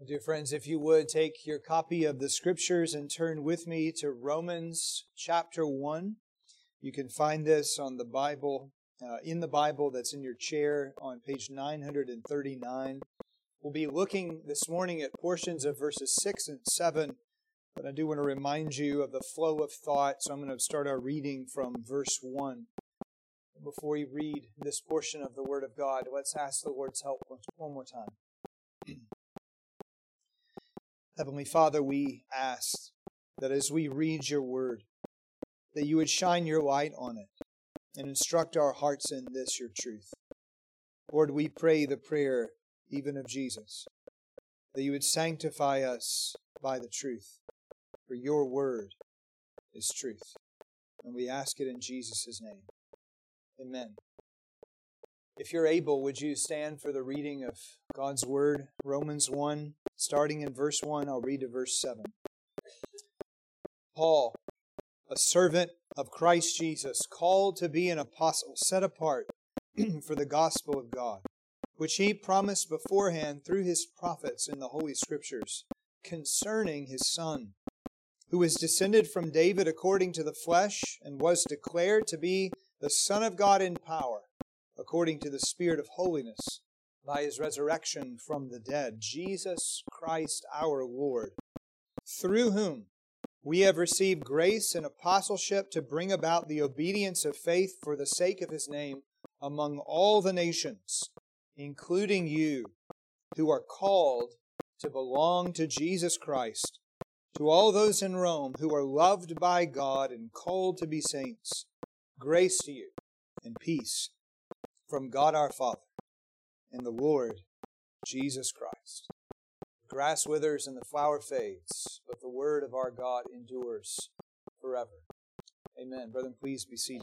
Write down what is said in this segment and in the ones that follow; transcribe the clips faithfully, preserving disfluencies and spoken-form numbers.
Dear friends, if you would take your copy of the Scriptures and turn with me to Romans chapter one. You can find this on the Bible, uh, in the Bible that's in your chair on page nine thirty-nine. We'll be looking this morning at portions of verses six and seven, but I do want to remind you of the flow of thought, so I'm going to start our reading from verse one. Before we read this portion of the Word of God, let's ask the Lord's help one more time. Heavenly Father, we ask that as we read your Word, that you would shine your light on it and instruct our hearts in this, your truth. Lord, we pray the prayer even of Jesus, that you would sanctify us by the truth, for your Word is truth. And we ask it in Jesus' name. Amen. If you're able, would you stand for the reading of God's Word? Romans one, starting in verse one, I'll read to verse seven. Paul, a servant of Christ Jesus, called to be an apostle, set apart for the gospel of God, which he promised beforehand through his prophets in the Holy Scriptures, concerning his Son, who is descended from David according to the flesh, and was declared to be the Son of God in power, according to the Spirit of holiness, by his resurrection from the dead, Jesus Christ our Lord, through whom we have received grace and apostleship to bring about the obedience of faith for the sake of his name among all the nations, including you, who are called to belong to Jesus Christ, to all those in Rome who are loved by God and called to be saints. Grace to you and peace from God our Father and the Lord Jesus Christ. The grass withers and the flower fades, but the word of our God endures forever. Amen. Brethren, please be seated.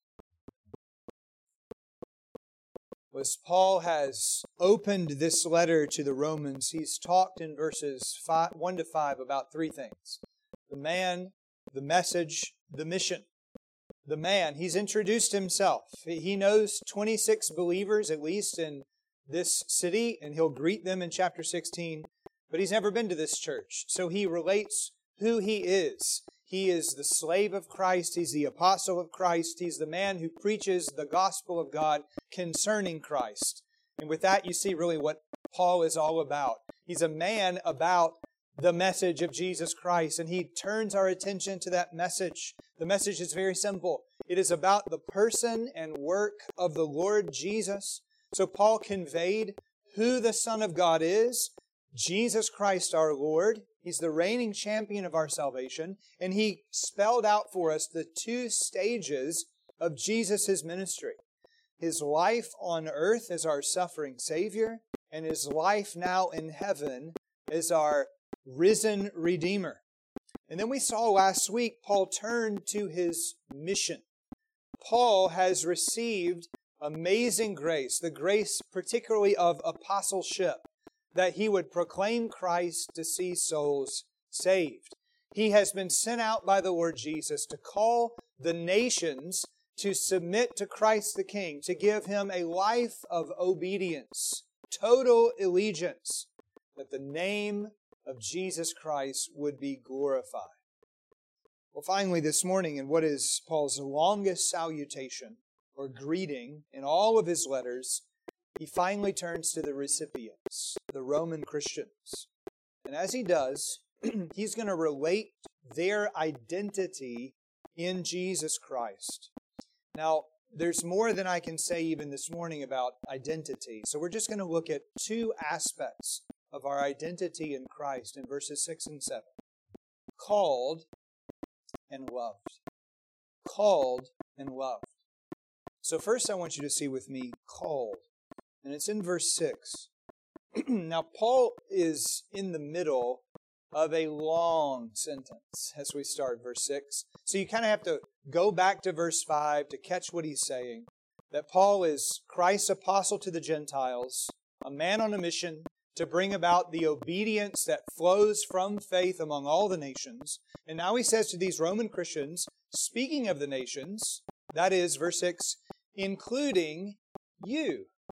As Paul has opened this letter to the Romans, he's talked in verses five, one to five about three things. The man, the message, the mission. The man, he's introduced himself. He knows twenty-six believers, at least in this city, and he'll greet them in chapter sixteen, but he's never been to this church. So he relates who he is. He is the slave of Christ. He's the apostle of Christ. He's the man who preaches the gospel of God concerning Christ. And with that, you see really what Paul is all about. He's a man about the message of Jesus Christ, and he turns our attention to that message. The message is very simple. It is about the person and work of the Lord Jesus. So Paul conveyed who the Son of God is, Jesus Christ our Lord. He's the reigning champion of our salvation, and he spelled out for us the two stages of Jesus' ministry. His life on earth as our suffering Savior, and his life now in heaven as our risen Redeemer. And then we saw last week, Paul turned to his mission. Paul has received amazing grace, the grace particularly of apostleship, that he would proclaim Christ to see souls saved. He has been sent out by the Lord Jesus to call the nations to submit to Christ the King, to give him a life of obedience, total allegiance, that the name of Jesus Christ would be glorified. Well, finally this morning, in what is Paul's longest salutation or greeting in all of his letters, he finally turns to the recipients, the Roman Christians. And as he does, he's going to relate their identity in Jesus Christ. Now, there's more than I can say even this morning about identity. So we're just going to look at two aspects of our identity in Christ in verses six and seven. Called and loved. Called and loved. So first I want you to see with me, called. And it's in verse six. Now Paul is in the middle of a long sentence as we start verse six. So you kind of have to go back to verse five to catch what he's saying. That Paul is Christ's apostle to the Gentiles, a man on a mission to bring about the obedience that flows from faith among all the nations. And now he says to these Roman Christians, speaking of the nations, that is, verse six, including you.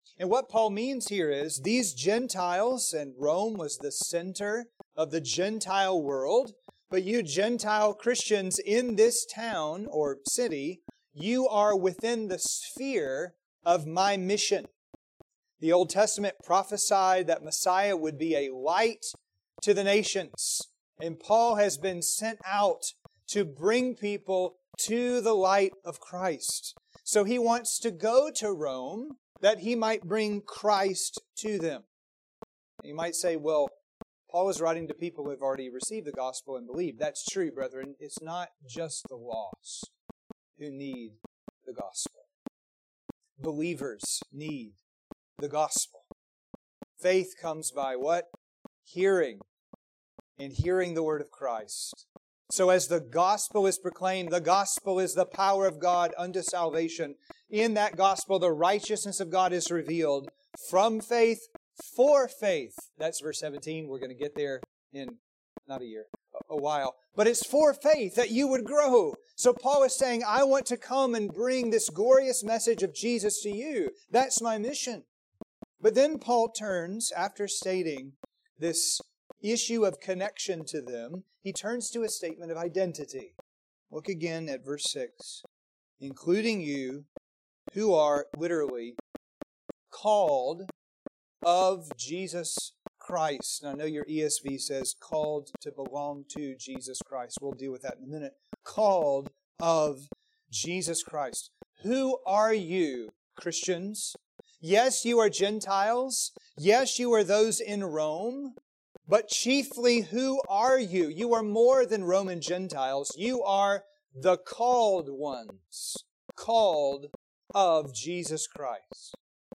And what Paul means here is these Gentiles, and Rome was the center of the Gentile world, but you Gentile Christians in this town or city, you are within the sphere of my mission. The Old Testament prophesied that Messiah would be a light to the nations. And Paul has been sent out to bring people to the light of Christ. So he wants to go to Rome that he might bring Christ to them. You might say, well, Paul is writing to people who have already received the gospel and believed. That's true, brethren. It's not just the lost who need the gospel. Believers need the gospel. Faith comes by what? Hearing. And hearing the word of Christ. So as the gospel is proclaimed, the gospel is the power of God unto salvation. In that gospel, the righteousness of God is revealed from faith for faith. That's verse seventeen. We're going to get there in not a year, a while. But it's for faith that you would grow. So Paul is saying, I want to come and bring this glorious message of Jesus to you. That's my mission. But then Paul turns, after stating this issue of connection to them, he turns to a statement of identity. Look again at verse six. Including you who are literally called of Jesus Christ. Now I know your E S V says called to belong to Jesus Christ. We'll deal with that in a minute. Called of Jesus Christ. Who are you, Christians? Yes, you are Gentiles. Yes, you are those in Rome. But chiefly, who are you? You are more than Roman Gentiles. You are the called ones, called of Jesus Christ.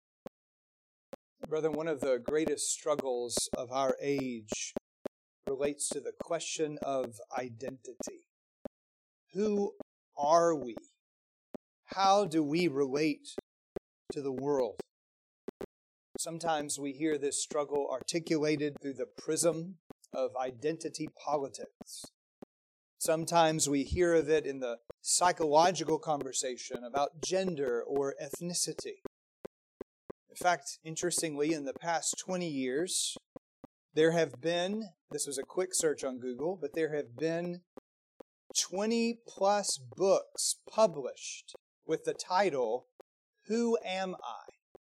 Brethren, one of the greatest struggles of our age relates to the question of identity. Who are we? How do we relate to the world? Sometimes we hear this struggle articulated through the prism of identity politics. Sometimes we hear of it in the psychological conversation about gender or ethnicity. In fact, interestingly, in the past twenty years, there have been, this was a quick search on Google, but there have been twenty plus books published with the title, Who Am I?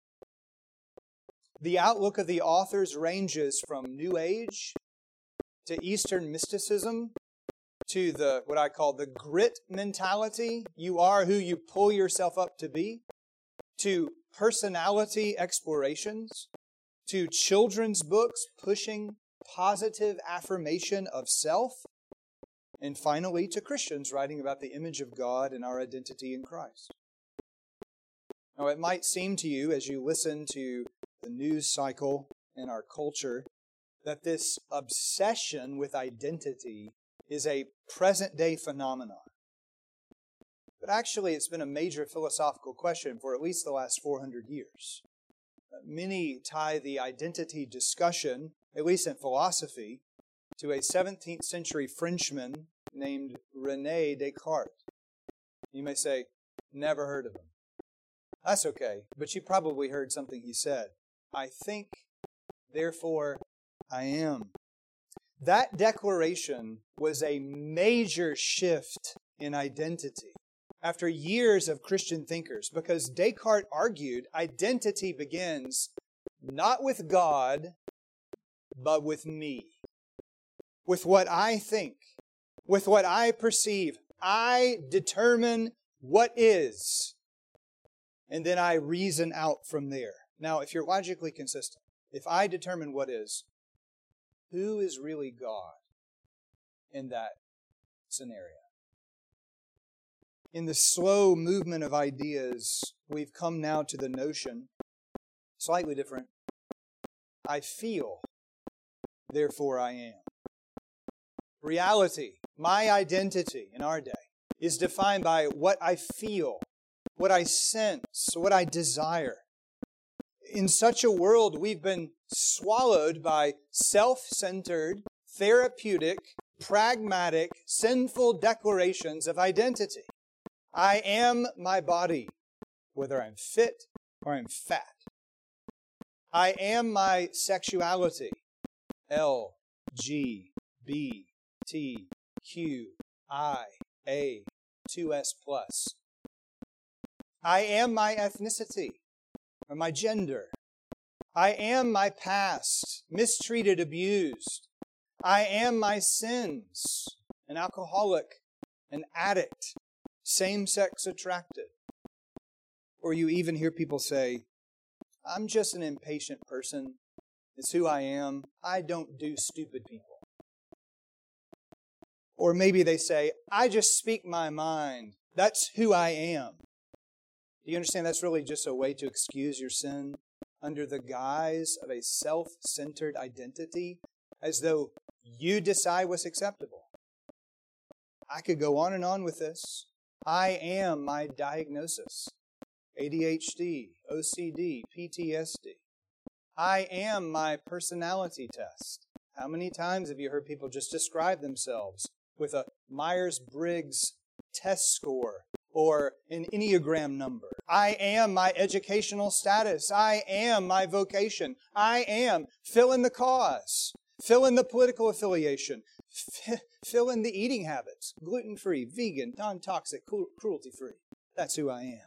The outlook of the authors ranges from New Age to Eastern mysticism to the what I call the grit mentality. You are who you pull yourself up to be. To personality explorations. To children's books pushing positive affirmation of self. And finally, to Christians writing about the image of God and our identity in Christ. Now, it might seem to you as you listen to the news cycle in our culture that this obsession with identity is a present-day phenomenon. But actually, it's been a major philosophical question for at least the last four hundred years. Many tie the identity discussion, at least in philosophy, to a seventeenth century Frenchman named René Descartes. You may say, never heard of him. That's okay, but you probably heard something he said. I think, therefore I am. That declaration was a major shift in identity after years of Christian thinkers, because Descartes argued identity begins not with God, but with me. With what I think, with what I perceive. I determine what is, and then I reason out from there. Now, if you're logically consistent, if I determine what is, who is really God in that scenario? In the slow movement of ideas, we've come now to the notion, slightly different, I feel, therefore I am. Reality, my identity in our day, is defined by what I feel, what I sense, what I desire. In such a world, we've been swallowed by self-centered, therapeutic, pragmatic, sinful declarations of identity. I am my body, whether I'm fit or I'm fat. I am my sexuality. L, G, B, T, Q, I, A, two S plus. I am my ethnicity, or my gender. I am my past, mistreated, abused. I am my sins, an alcoholic, an addict, same-sex attracted. Or you even hear people say, I'm just an impatient person. It's who I am. I don't do stupid people. Or maybe they say, I just speak my mind. That's who I am. Do you understand that's really just a way to excuse your sin under the guise of a self-centered identity, as though you decide what's acceptable? I could go on and on with this. I am my diagnosis. A D H D, O C D, P T S D. I am my personality test. How many times have you heard people just describe themselves with a Myers-Briggs test score or an Enneagram number? I am my educational status. I am my vocation. I am. Fill in the cause. Fill in the political affiliation. F- fill in the eating habits. Gluten-free, vegan, non-toxic, cruelty-free. That's who I am.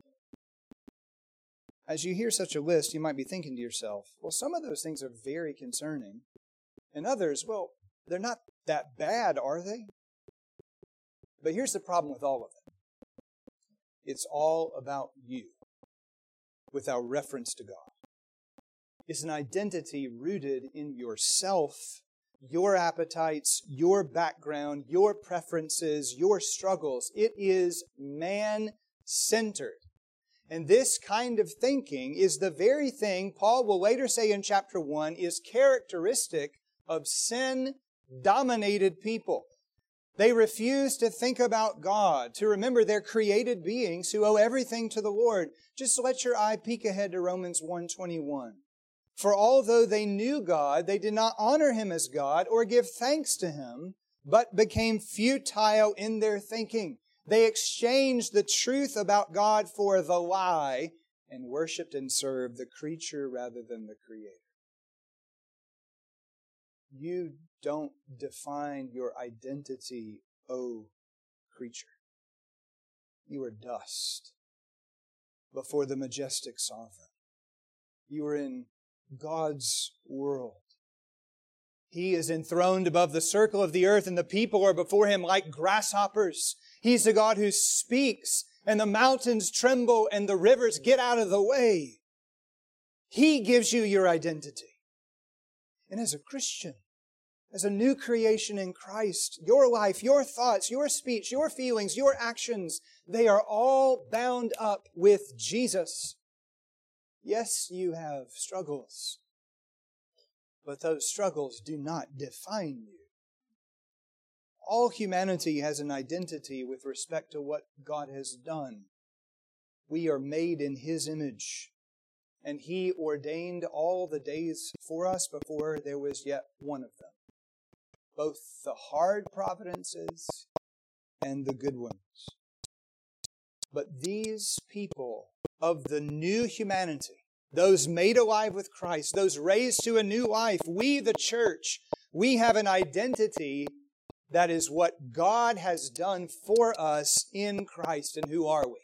As you hear such a list, you might be thinking to yourself, well, some of those things are very concerning. And others, well, they're not that bad, are they? But here's the problem with all of them. It's all about you, without reference to God. It's an identity rooted in yourself, your appetites, your background, your preferences, your struggles. It is man-centered. And this kind of thinking is the very thing Paul will later say in chapter one is characteristic of sin-dominated people. They refuse to think about God, to remember they're created beings who owe everything to the Lord. Just let your eye peek ahead to Romans one twenty-one. For although they knew God, they did not honor Him as God or give thanks to Him, but became futile in their thinking. They exchanged the truth about God for the lie and worshiped and served the creature rather than the Creator. You don't define your identity, O creature. You are dust before the majestic sovereign. You are in God's world. He is enthroned above the circle of the earth, and the people are before Him like grasshoppers. He's the God who speaks, and the mountains tremble, and the rivers get out of the way. He gives you your identity. And as a Christian, as a new creation in Christ, your life, your thoughts, your speech, your feelings, your actions, they are all bound up with Jesus. Yes, you have struggles, but those struggles do not define you. All humanity has an identity with respect to what God has done. We are made in His image, and He ordained all the days for us before there was yet one of them. Both the hard providences and the good ones. But these people of the new humanity, those made alive with Christ, those raised to a new life, we, the church, we have an identity that is what God has done for us in Christ. And who are we?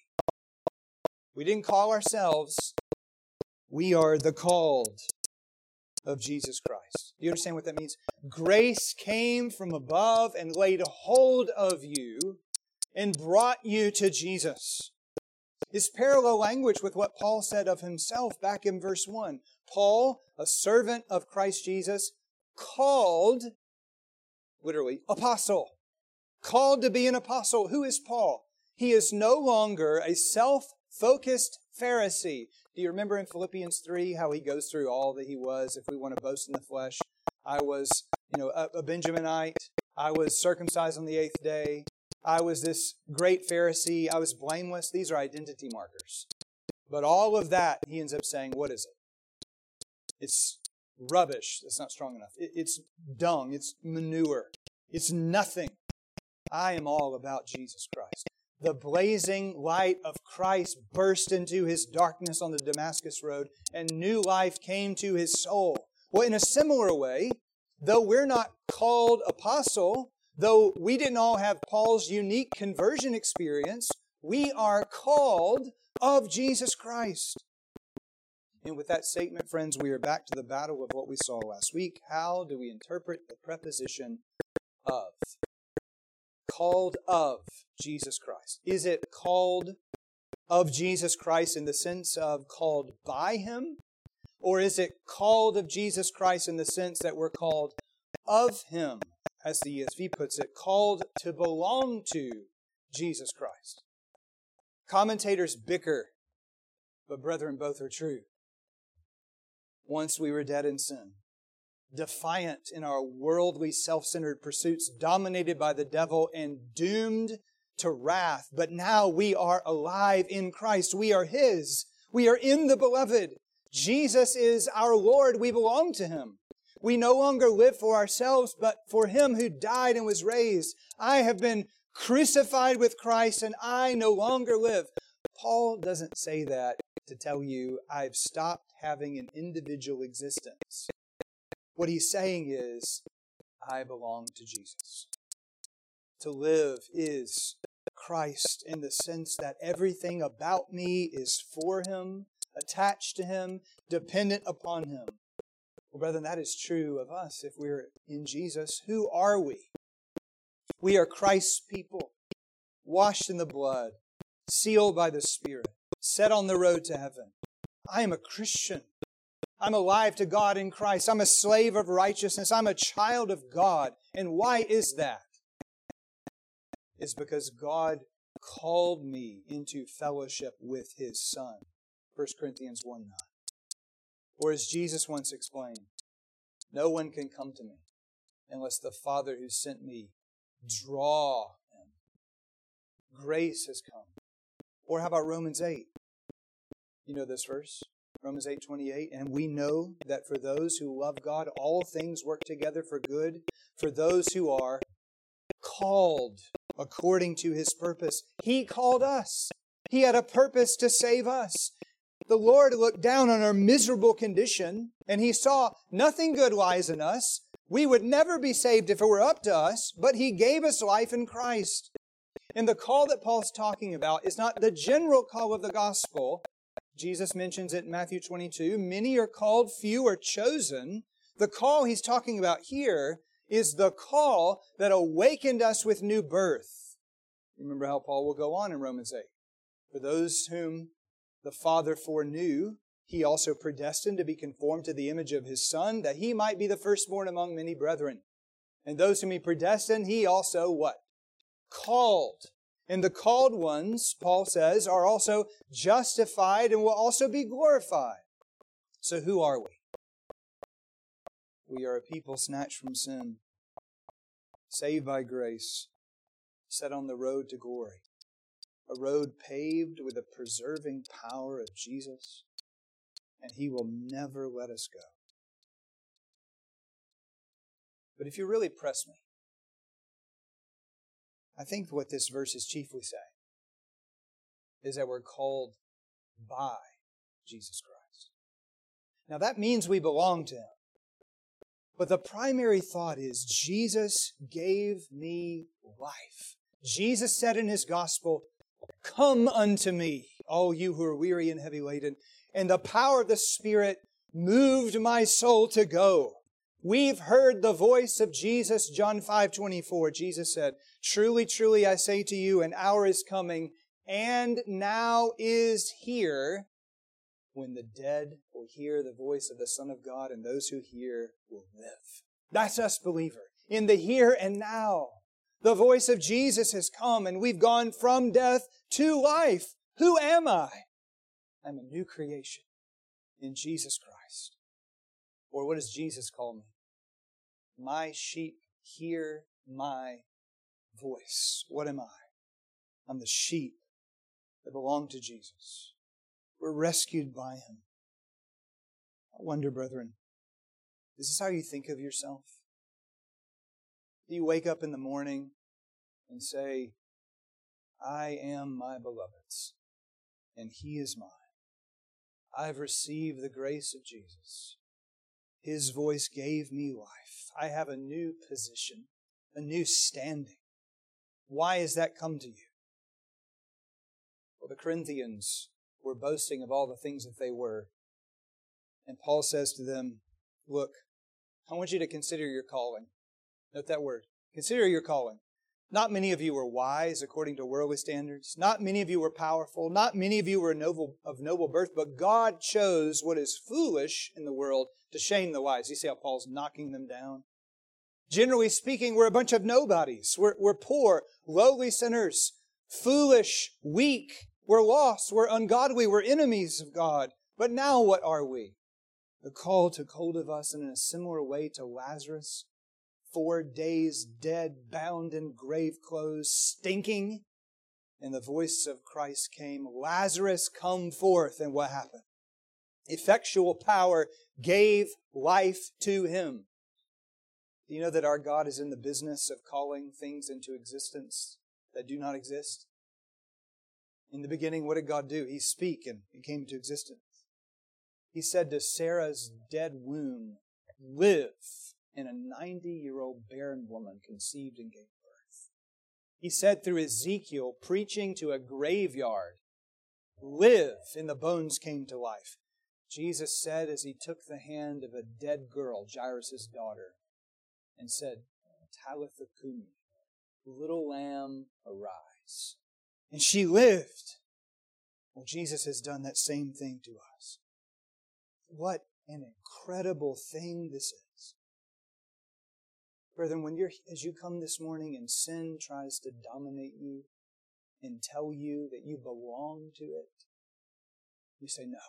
We didn't call ourselves. We are the called of Jesus Christ. Do you understand what that means? Grace came from above and laid hold of you and brought you to Jesus. It's parallel language with what Paul said of himself back in verse one. Paul, a servant of Christ Jesus, called, literally, apostle. Called to be an apostle. Who is Paul? He is no longer a self-focused Pharisee. Do you remember in Philippians three how he goes through all that he was? If we want to boast in the flesh, I was, you know, a, a Benjaminite. I was circumcised on the eighth day. I was this great Pharisee. I was blameless. These are identity markers. But all of that, he ends up saying, what is it? It's rubbish. That's not strong enough. It, it's dung. It's manure. It's nothing. I am all about Jesus Christ. the blazing light of Christ burst into his darkness on the Damascus road, and new life came to his soul. Well, in a similar way, though we're not called apostle, though we didn't all have Paul's unique conversion experience, we are called of Jesus Christ. And with that statement, friends, we are back to the battle of what we saw last week. How do we interpret the preposition of? Called of Jesus Christ. Is it called of Jesus Christ in the sense of called by Him? Or is it called of Jesus Christ in the sense that we're called of Him, as the E S V puts it, called to belong to Jesus Christ? Commentators bicker, but brethren, both are true. Once we were dead in sin, defiant in our worldly, self-centered pursuits, dominated by the devil and doomed to wrath. But now we are alive in Christ. We are His. We are in the Beloved. Jesus is our Lord. We belong to Him. We no longer live for ourselves, but for Him who died and was raised. I have been crucified with Christ, and I no longer live. Paul doesn't say that to tell you I've stopped having an individual existence. What he's saying is, I belong to Jesus. To live is Christ in the sense that everything about me is for Him, attached to Him, dependent upon Him. Well, brethren, that is true of us if we're in Jesus. Who are we? We are Christ's people, washed in the blood, sealed by the Spirit, set on the road to heaven. I am a Christian. I'm alive to God in Christ. I'm a slave of righteousness. I'm a child of God. And why is that? It's because God called me into fellowship with His Son. First Corinthians one nine. Or as Jesus once explained, no one can come to me unless the Father who sent me draw him. Grace has come. Or how about Romans eight? You know this verse? Romans eight twenty-eight, and we know that for those who love God, all things work together for good, for those who are called according to His purpose. He called us. He had a purpose to save us. The Lord looked down on our miserable condition, and He saw nothing good lies in us. We would never be saved if it were up to us, but He gave us life in Christ. And the call that Paul's talking about is not the general call of the gospel. Jesus mentions it in Matthew twenty-two. Many are called, few are chosen. The call he's talking about here is the call that awakened us with new birth. Remember how Paul will go on in Romans eight. For those whom the Father foreknew, He also predestined to be conformed to the image of His Son, that He might be the firstborn among many brethren. And those whom He predestined, He also what? Called. And the called ones, Paul says, are also justified and will also be glorified. So who are we? We are a people snatched from sin, saved by grace, set on the road to glory. A road paved with the preserving power of Jesus, and He will never let us go. But if you really press me, I think what this verse is chiefly saying is that we're called by Jesus Christ. Now that means we belong to Him. But the primary thought is Jesus gave me life. Jesus said in His gospel, "Come unto me, all you who are weary and heavy laden." And the power of the Spirit moved my soul to go. We've heard the voice of Jesus, John five twenty-four. Jesus said, "Truly, truly, I say to you, an hour is coming, and now is here, when the dead will hear the voice of the Son of God, and those who hear will live." That's us, believer. In the here and now, the voice of Jesus has come, and we've gone from death to life. Who am I? I'm a new creation in Jesus Christ. Or what does Jesus call me? My sheep hear my voice. What am I? I'm the sheep that belong to Jesus. We're rescued by Him. I wonder, brethren, is this how you think of yourself? Do you wake up in the morning and say, I am my beloved's, and he is mine. I've received the grace of Jesus. His voice gave me life. I have a new position, a new standing. Why has that come to you? Well, the Corinthians were boasting of all the things that they were. And Paul says to them, look, I want you to consider your calling. Note that word. Consider your calling. Not many of you were wise according to worldly standards. Not many of you were powerful. Not many of you were noble, of noble birth. But God chose what is foolish in the world to shame the wise. You see how Paul's knocking them down? Generally speaking, we're a bunch of nobodies. We're, we're poor, lowly sinners, foolish, weak. We're lost. We're ungodly. We're enemies of God. But now what are we? The call took hold of us, and in a similar way to Lazarus, four days dead, bound in grave clothes, stinking, and the voice of Christ came, Lazarus, come forth. And what happened? Effectual power gave life to him. Do you know that our God is in the business of calling things into existence that do not exist? In the beginning, what did God do? He spoke and it came into existence. He said to Sarah's dead womb, live, and a ninety-year-old barren woman conceived and gave birth. He said through Ezekiel, preaching to a graveyard, live, and the bones came to life. Jesus said as he took the hand of a dead girl, Jairus' daughter, and said, Talitha Kumi, little lamb, arise. And she lived. Well, Jesus has done that same thing to us. What an incredible thing this is. Brethren, when you're, as you come this morning and sin tries to dominate you and tell you that you belong to it, you say, no,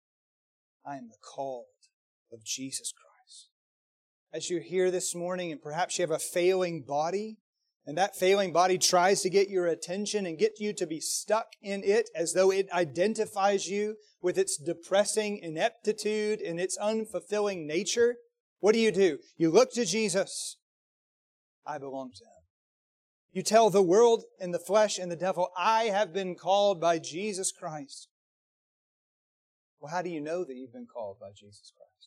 I am the called of Jesus Christ. As you're here this morning and perhaps you have a failing body, and that failing body tries to get your attention and get you to be stuck in it as though it identifies you with its depressing ineptitude and its unfulfilling nature. What do you do? You look to Jesus. I belong to Him. You tell the world and the flesh and the devil, I have been called by Jesus Christ. Well, how do you know that you've been called by Jesus Christ?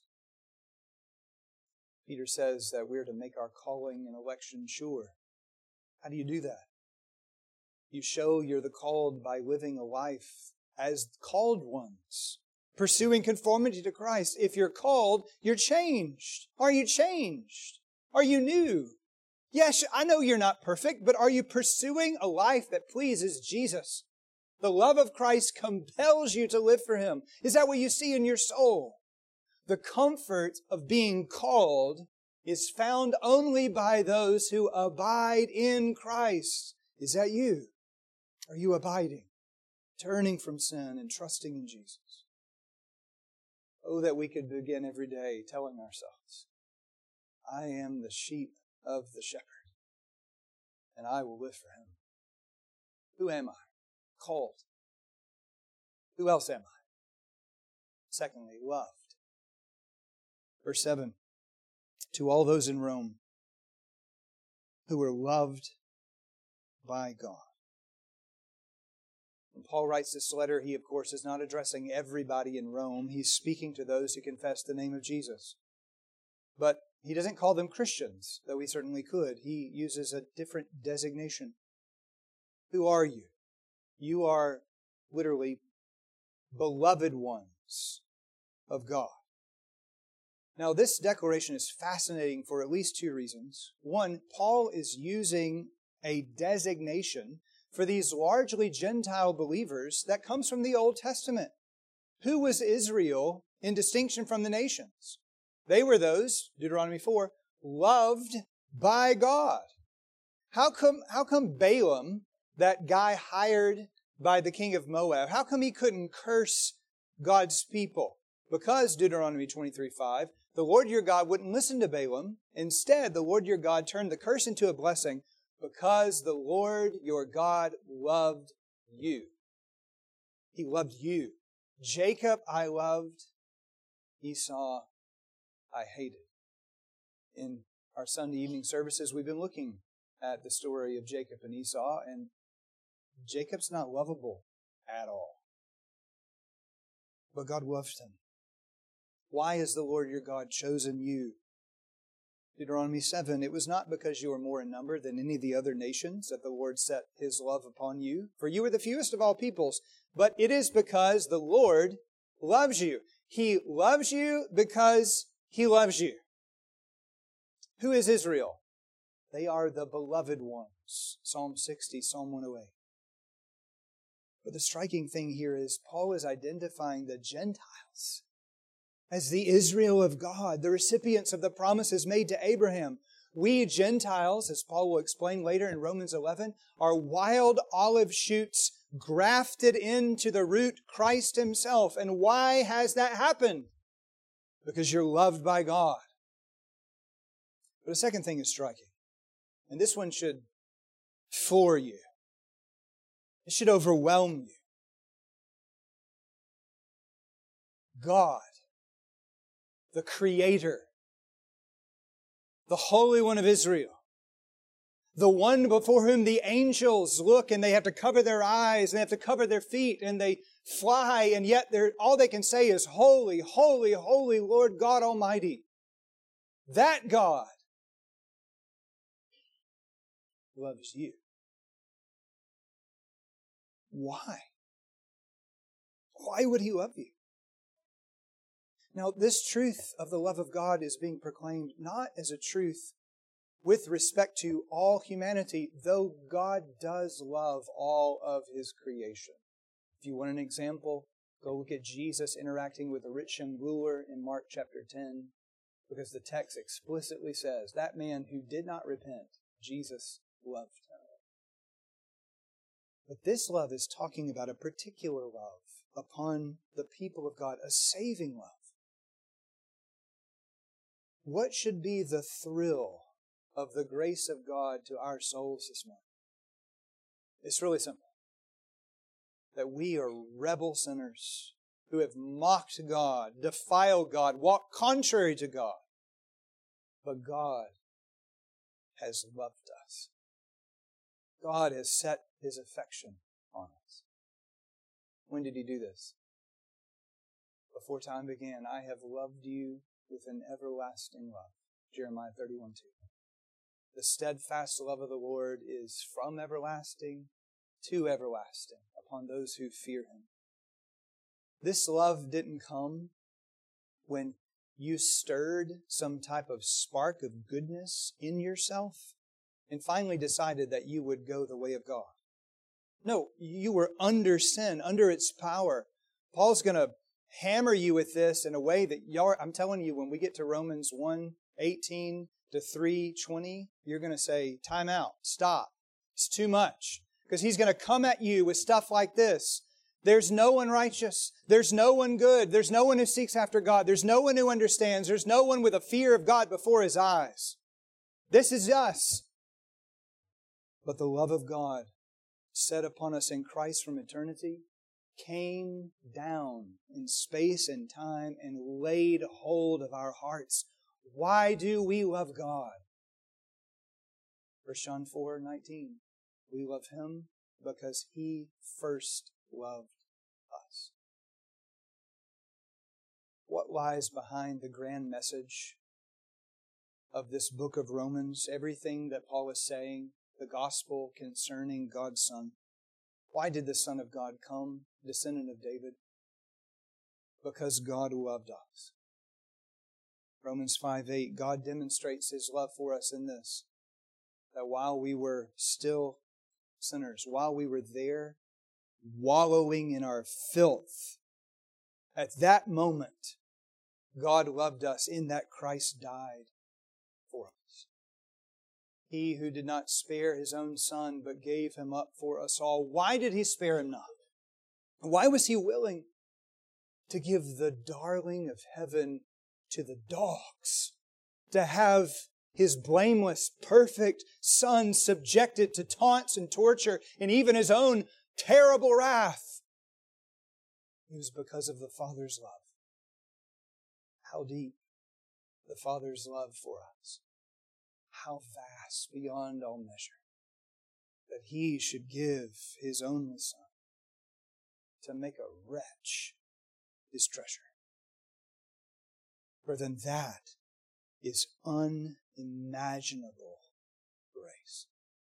Peter says that we're to make our calling and election sure. How do you do that? You show you're the called by living a life as called ones, pursuing conformity to Christ. If you're called, you're changed. Are you changed? Are you new? Yes, I know you're not perfect, but are you pursuing a life that pleases Jesus? The love of Christ compels you to live for Him. Is that what you see in your soul? The comfort of being called is found only by those who abide in Christ. Is that you? Are you abiding, turning from sin and trusting in Jesus? Oh, that we could begin every day telling ourselves, I am the sheep of the shepherd, and I will live for Him. Who am I? Called. Who else am I? Secondly, loved. Verse seven. To all those in Rome who were loved by God. When Paul writes this letter, he, of course, is not addressing everybody in Rome. He's speaking to those who confess the name of Jesus. But he doesn't call them Christians, though he certainly could. He uses a different designation. Who are you? You are literally beloved ones of God. Now, this declaration is fascinating for at least two reasons. One, Paul is using a designation for these largely Gentile believers that comes from the Old Testament. Who was Israel in distinction from the nations? They were those, Deuteronomy four, loved by God. How come, how come Balaam, that guy hired by the king of Moab, how come he couldn't curse God's people? Because, Deuteronomy twenty-three five, the Lord your God wouldn't listen to Balaam. Instead, the Lord your God turned the curse into a blessing because the Lord your God loved you. He loved you. Jacob I loved, Esau I hated. In our Sunday evening services, we've been looking at the story of Jacob and Esau, and Jacob's not lovable at all. But God loved him. Why has the Lord your God chosen you? Deuteronomy seven, it was not because you were more in number than any of the other nations that the Lord set His love upon you, for you were the fewest of all peoples, but it is because the Lord loves you. He loves you because He loves you. Who is Israel? They are the beloved ones. Psalm sixty, Psalm one oh eight. But the striking thing here is Paul is identifying the Gentiles as the Israel of God, the recipients of the promises made to Abraham. We Gentiles, as Paul will explain later in Romans eleven, are wild olive shoots grafted into the root, Christ Himself. And why has that happened? Because you're loved by God. But a second thing is striking, and this one should floor you. It should overwhelm you. God, the Creator, the Holy One of Israel, the one before whom the angels look and they have to cover their eyes and they have to cover their feet and they fly, and yet they're, all they can say is, Holy, holy, holy Lord God Almighty. That God loves you. Why? Why would He love you? Now, this truth of the love of God is being proclaimed not as a truth with respect to all humanity, though God does love all of His creation. If you want an example, go look at Jesus interacting with a rich young ruler in Mark chapter ten, because the text explicitly says that man who did not repent, Jesus loved him. But this love is talking about a particular love upon the people of God, a saving love. What should be the thrill of the grace of God to our souls this morning? It's really simple. That we are rebel sinners who have mocked God, defiled God, walked contrary to God. But God has loved us. God has set His affection on us. When did He do this? Before time began, I have loved you with an everlasting love. Jeremiah thirty-one two. The steadfast love of the Lord is from everlasting to everlasting upon those who fear Him. This love didn't come when you stirred some type of spark of goodness in yourself and finally decided that you would go the way of God. No, you were under sin, under its power. Paul's going to hammer you with this in a way that y'all, I'm telling you, when we get to Romans one eighteen to three twenty, you're going to say, time out, stop. It's too much. Because he's going to come at you with stuff like this. There's no one righteous. There's no one good. There's no one who seeks after God. There's no one who understands. There's no one with a fear of God before his eyes. This is us. But the love of God set upon us in Christ from eternity came down in space and time and laid hold of our hearts. Why do we love God? First John four nineteen. We love Him because He first loved us. What lies behind the grand message of this book of Romans? Everything that Paul is saying, the gospel concerning God's Son. Why did the Son of God come, descendant of David? Because God loved us. Romans five eight, God demonstrates His love for us in this, that while we were still sinners, while we were there wallowing in our filth, at that moment, God loved us in that Christ died for us. He who did not spare His own Son, but gave Him up for us all. Why did He spare Him not? Why was He willing to give the darling of heaven to the dogs? To have His blameless, perfect Son subjected to taunts and torture and even His own terrible wrath? It was because of the Father's love. How deep the Father's love for us. How vast beyond all measure. that He should give His only Son to make a wretch His treasure. Brethren, that is unimaginable grace.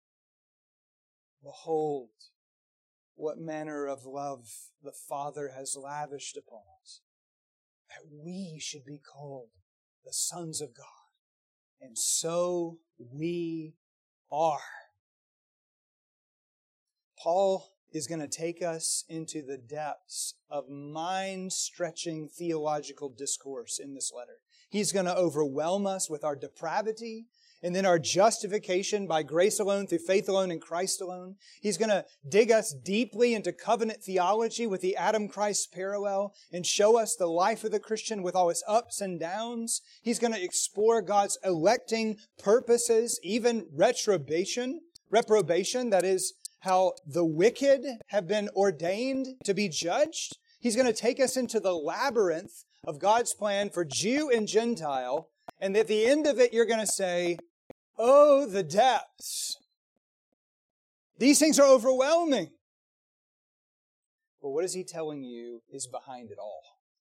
Behold, what manner of love the Father has lavished upon us, that we should be called the sons of God. And so we are. Paul is going to take us into the depths of mind-stretching theological discourse in this letter. He's going to overwhelm us with our depravity and then our justification by grace alone, through faith alone, in Christ alone. He's going to dig us deeply into covenant theology with the Adam-Christ parallel and show us the life of the Christian with all its ups and downs. He's going to explore God's electing purposes, even retrobation, reprobation, that is, how the wicked have been ordained to be judged. He's going to take us into the labyrinth of God's plan for Jew and Gentile, and at the end of it, you're going to say, oh, the depths. These things are overwhelming. But what is he telling you is behind it all?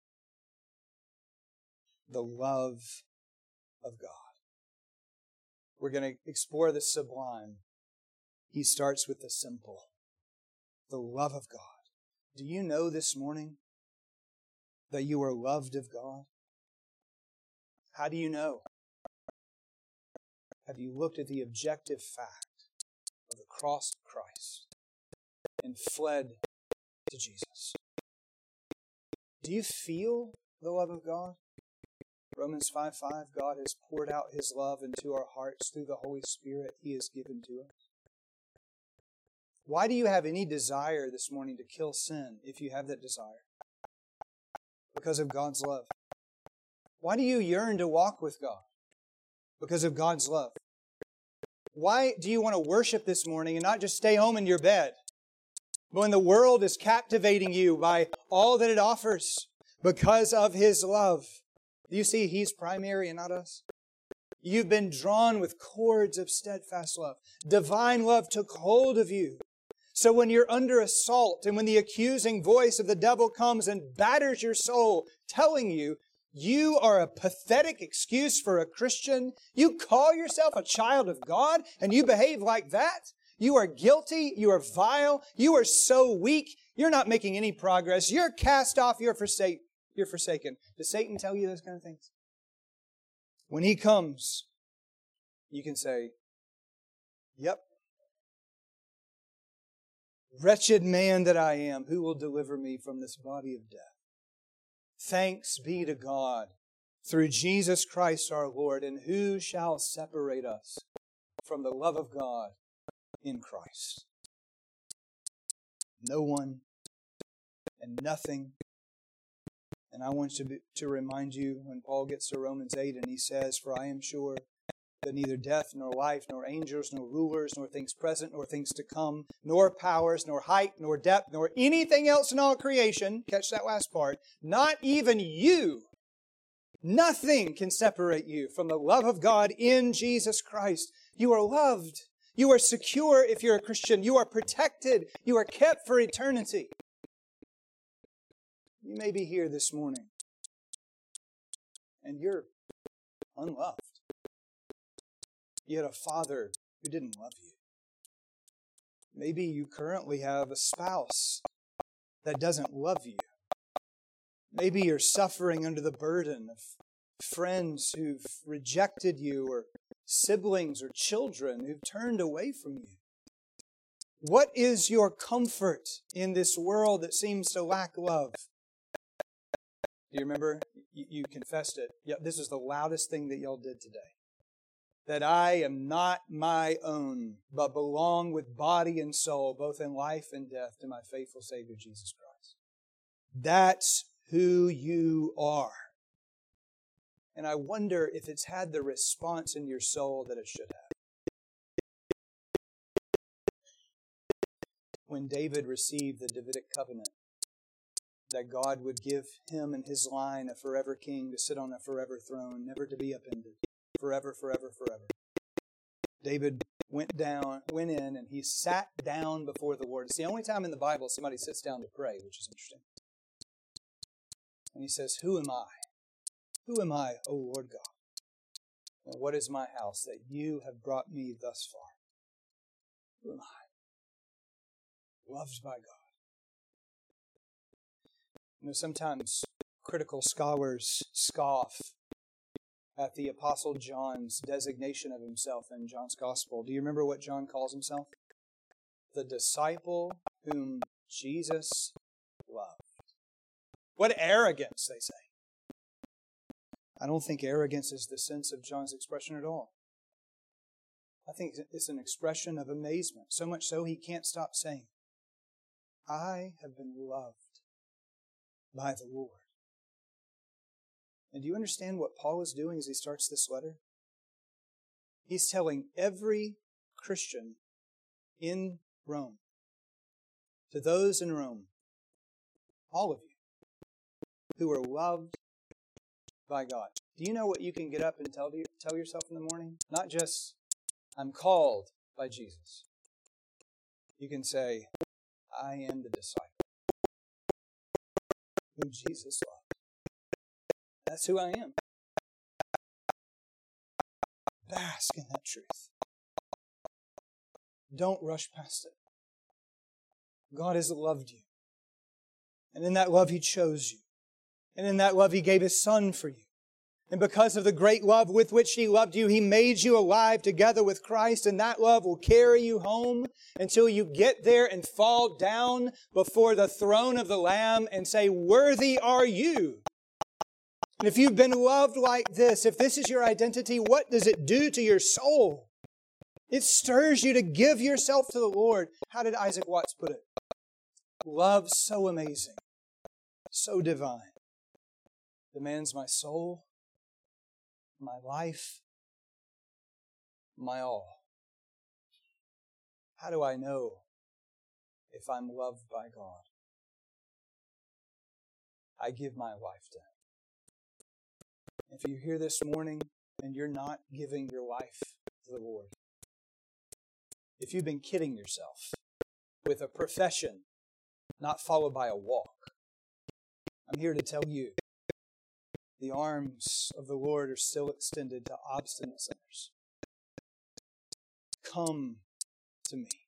The love of God. We're going to explore the sublime. He starts with the simple. The love of God. Do you know this morning that you are loved of God? How do you know? Have you looked at the objective fact of the cross of Christ and fled to Jesus? Do you feel the love of God? Romans five five, God has poured out His love into our hearts through the Holy Spirit He has given to us. Why do you have any desire this morning to kill sin if you have that desire? Because of God's love. Why do you yearn to walk with God? Because of God's love. Why do you want to worship this morning and not just stay home in your bed? But when the world is captivating you by all that it offers, because of His love. Do you see He's primary and not us? You've been drawn with cords of steadfast love. Divine love took hold of you. So when you're under assault and when the accusing voice of the devil comes and batters your soul, telling you you are a pathetic excuse for a Christian, you call yourself a child of God and you behave like that, you are guilty, you are vile, you are so weak, you're not making any progress, you're cast off, you're forsake, you're forsaken. Does Satan tell you those kind of things? When he comes, you can say, yep. Wretched man that I am, who will deliver me from this body of death? Thanks be to God through Jesus Christ our Lord, and who shall separate us from the love of God in Christ? No one and nothing. And I want to, be, to remind you when Paul gets to Romans eight and he says, for I am sure that neither death, nor life, nor angels, nor rulers, nor things present, nor things to come, nor powers, nor height, nor depth, nor anything else in all creation, catch that last part, not even you, nothing can separate you from the love of God in Jesus Christ. You are loved. You are secure if you're a Christian. You are protected. You are kept for eternity. You may be here this morning and you're unloved. You had a father who didn't love you. Maybe you currently have a spouse that doesn't love you. Maybe you're suffering under the burden of friends who've rejected you, or siblings or children who've turned away from you. What is your comfort in this world that seems to lack love? Do you remember? You, you confessed it. Yeah, this is the loudest thing that y'all did today. That I am not my own, but belong with body and soul, both in life and death, to my faithful Savior, Jesus Christ. That's who you are. And I wonder if it's had the response in your soul that it should have. When David received the Davidic covenant, that God would give him and his line a forever king to sit on a forever throne, never to be upended. Forever, forever, forever. David went down, went in, and he sat down before the Lord. It's the only time in the Bible somebody sits down to pray, which is interesting. And he says, "Who am I? Who am I, O Lord God? And what is my house that you have brought me thus far? Who am I? Loved by God." You know, sometimes critical scholars scoff at the Apostle John's designation of himself in John's Gospel. Do you remember what John calls himself? The disciple whom Jesus loved. What arrogance, they say. I don't think arrogance is the sense of John's expression at all. I think it's an expression of amazement, so much so he can't stop saying, "I have been loved by the Lord." And do you understand what Paul is doing as he starts this letter? He's telling every Christian in Rome, to those in Rome, all of you, who are loved by God. Do you know what you can get up and tell, tell yourself in the morning? Not just, "I'm called by Jesus." You can say, "I am the disciple whom Jesus loved." That's who I am. Bask in that truth. Don't rush past it. God has loved you. And in that love He chose you. And in that love He gave His Son for you. And because of the great love with which He loved you, He made you alive together with Christ. And that love will carry you home until you get there and fall down before the throne of the Lamb and say, "Worthy are you." And if you've been loved like this, if this is your identity, what does it do to your soul? It stirs you to give yourself to the Lord. How did Isaac Watts put it? Love so amazing, so divine, demands my soul, my life, my all. How do I know if I'm loved by God? I give my life to Him. If you're here this morning and you're not giving your life to the Lord, if you've been kidding yourself with a profession not followed by a walk, I'm here to tell you the arms of the Lord are still extended to obstinate sinners. Come to me.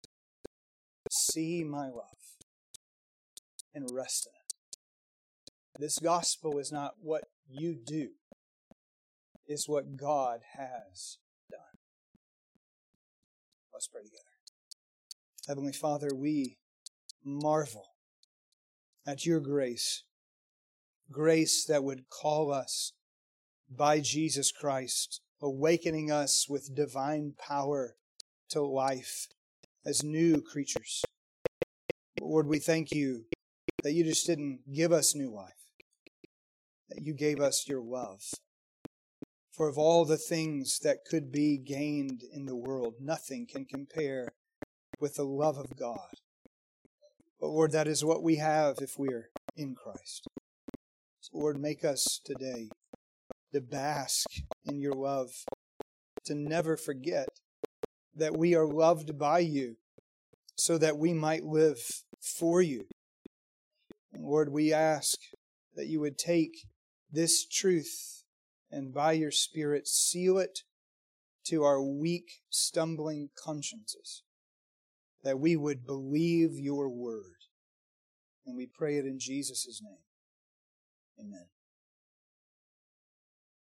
See my love and rest in it. This gospel is not what you do. It's what God has done. Let's pray together. Heavenly Father, we marvel at your grace. Grace that would call us by Jesus Christ, awakening us with divine power to life as new creatures. Lord, we thank you that you just didn't give us new life, that you gave us your love. For of all the things that could be gained in the world, nothing can compare with the love of God. But Lord, that is what we have if we are in Christ. So Lord, make us today to bask in your love, to never forget that we are loved by you so that we might live for you. And Lord, we ask that you would take this truth and by your Spirit seal it to our weak, stumbling consciences, that we would believe your word. And we pray it in Jesus' name. Amen.